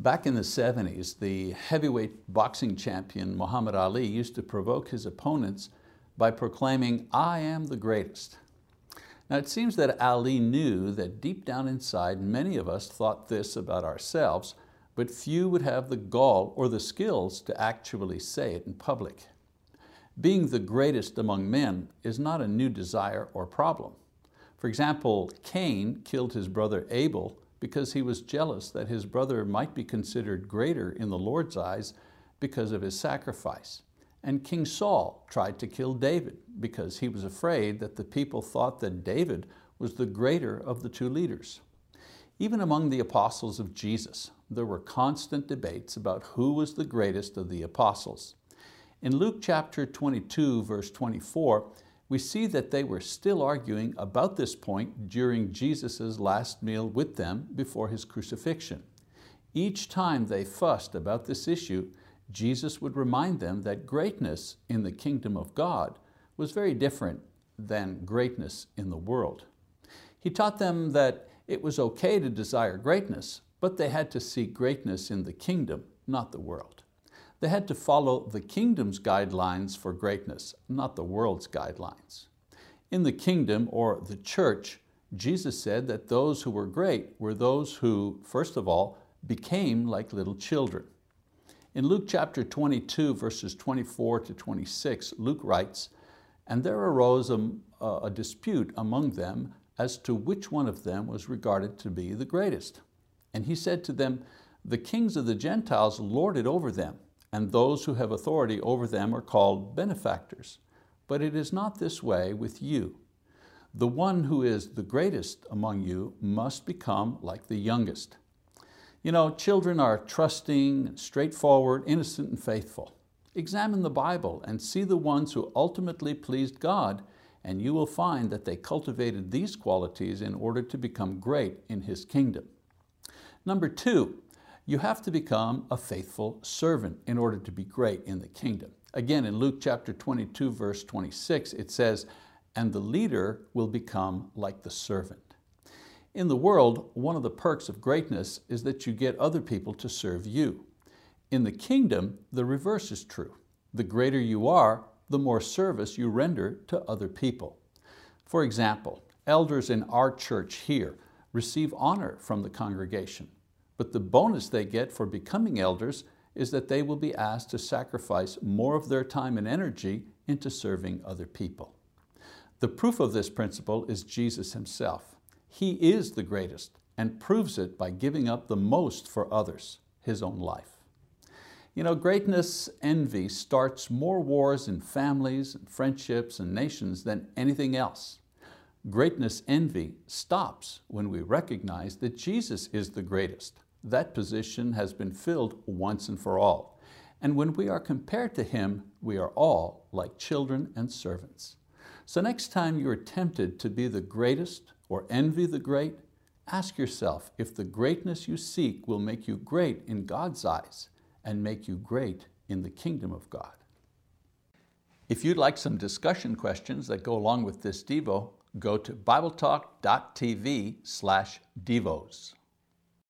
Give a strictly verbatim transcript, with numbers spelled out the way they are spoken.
Back in the seventies, the heavyweight boxing champion Muhammad Ali used to provoke his opponents by proclaiming, "I am the greatest." Now it seems that Ali knew that deep down inside many of us thought this about ourselves, but few would have the gall or the skills to actually say it in public. Being the greatest among men is not a new desire or problem. For example, Cain killed his brother Abel because he was jealous that his brother might be considered greater in the Lord's eyes because of his sacrifice. And King Saul tried to kill David because he was afraid that the people thought that David was the greater of the two leaders. Even among the apostles of Jesus, there were constant debates about who was the greatest of the apostles. In Luke chapter twenty-two, verse twenty-four, we see that they were still arguing about this point during Jesus' last meal with them before his crucifixion. Each time they fussed about this issue, Jesus would remind them that greatness in the kingdom of God was very different than greatness in the world. He taught them that it was okay to desire greatness, but they had to seek greatness in the kingdom, not the world. They had to follow the kingdom's guidelines for greatness, not the world's guidelines. In the kingdom, or the church, Jesus said that those who were great were those who, first of all, became like little children. In Luke chapter twenty-two, verses twenty-four to twenty-six, Luke writes, "And there arose a, a dispute among them as to which one of them was regarded to be the greatest. And he said to them, the kings of the Gentiles lord it over them, and those who have authority over them are called benefactors. But it is not this way with you. The one who is the greatest among you must become like the youngest." You know, children are trusting, straightforward, innocent, and faithful. Examine the Bible and see the ones who ultimately pleased God, and you will find that they cultivated these qualities in order to become great in His kingdom. Number two, you have to become a faithful servant in order to be great in the kingdom. Again, in Luke chapter twenty-two, verse twenty-six, it says, "And the leader will become like the servant." In the world, one of the perks of greatness is that you get other people to serve you. In the kingdom, the reverse is true. The greater you are, the more service you render to other people. For example, elders in our church here receive honor from the congregation, but the bonus they get for becoming elders is that they will be asked to sacrifice more of their time and energy into serving other people. The proof of this principle is Jesus Himself. He is the greatest and proves it by giving up the most for others, His own life. You know, greatness envy starts more wars in families and friendships and nations than anything else. Greatness envy stops when we recognize that Jesus is the greatest. That position has been filled once and for all. And when we are compared to Him, we are all like children and servants. So next time you are tempted to be the greatest or envy the great, ask yourself if the greatness you seek will make you great in God's eyes and make you great in the kingdom of God. If you'd like some discussion questions that go along with this Devo, go to bibletalk dot t v slash devos.